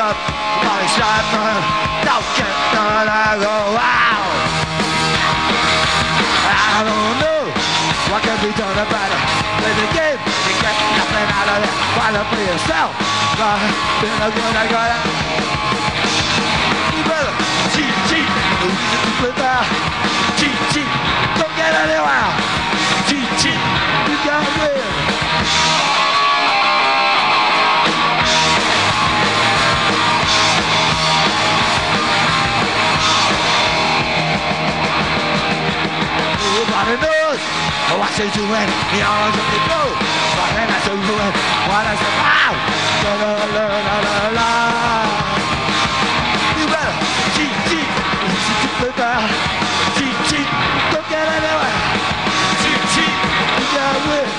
up, money shot, don't get done, I go, wow. I don't know what can be done about it. Play the game, you get nothing out of it. Why not play yourself? Been a good, I got it. You better cheat, cheat, flip out. Cheat, cheat, don't get anywhere. Cheat, cheat, you gotta win. Nobody knows what they're doing. The arms of the go. But then I show you what I said. Wow! La la la la la la. You better cheat, cheat. Cheat, cheat. Don't get anywhere. Cheat, cheat. You gotta win.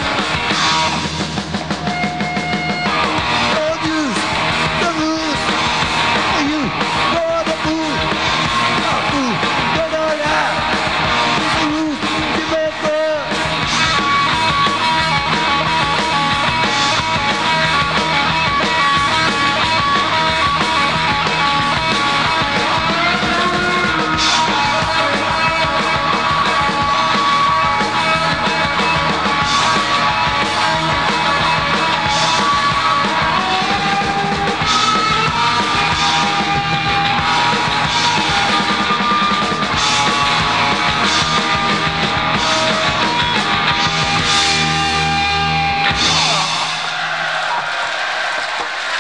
Don't use the rules. You know the move. Move. Don't know that.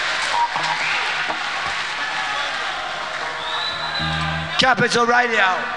Capital Radio.